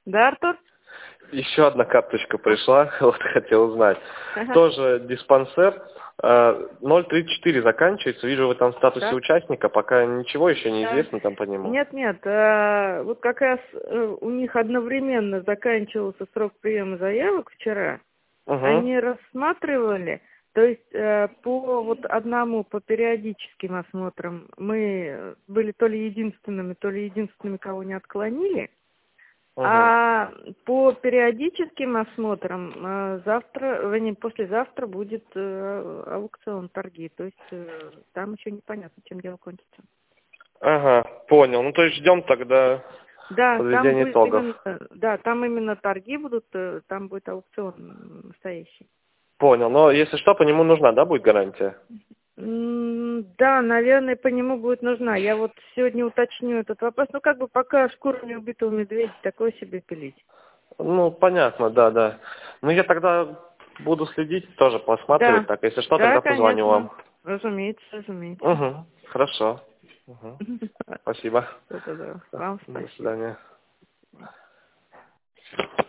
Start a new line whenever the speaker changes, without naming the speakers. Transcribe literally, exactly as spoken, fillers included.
Да, Артур?
Еще одна карточка пришла, вот хотел узнать.
Ага.
Тоже диспансер, э, ноль тридцать четыре заканчивается, вижу, вы там в статусе
Да.
участника, пока ничего еще не
Да.
известно там по нему.
Нет, нет, а, вот как раз э, у них одновременно заканчивался срок приема заявок вчера.
Угу.
Они рассматривали, то есть э, по вот одному, по периодическим осмотрам мы были то ли единственными, то ли единственными, кого не отклонили.
Угу.
А по периодическим осмотрам э, завтра, вернее, послезавтра будет э, аукцион, торги. То есть э, там еще непонятно, чем дело кончится.
Ага, понял. Ну то есть ждем тогда
Да, там
подведения
будет
итогов.
именно, да, там именно торги будут, э, там будет аукцион настоящий.
Понял. Но если что, по нему нужна, да, будет гарантия?
М, Да, наверное, по нему будет нужна. Я вот сегодня уточню этот вопрос. Ну, как бы пока шкуру неубитого медведя такое себе пилить.
Ну, понятно, да, да. Ну я тогда буду следить, тоже посматривать
Да,
так. Если что,
да,
тогда позвоню
конечно.
вам.
Разумеется, разумеется.
Угу. Хорошо. Угу. Спасибо.
Да-да-да. Вам
До
спасибо.
свидания.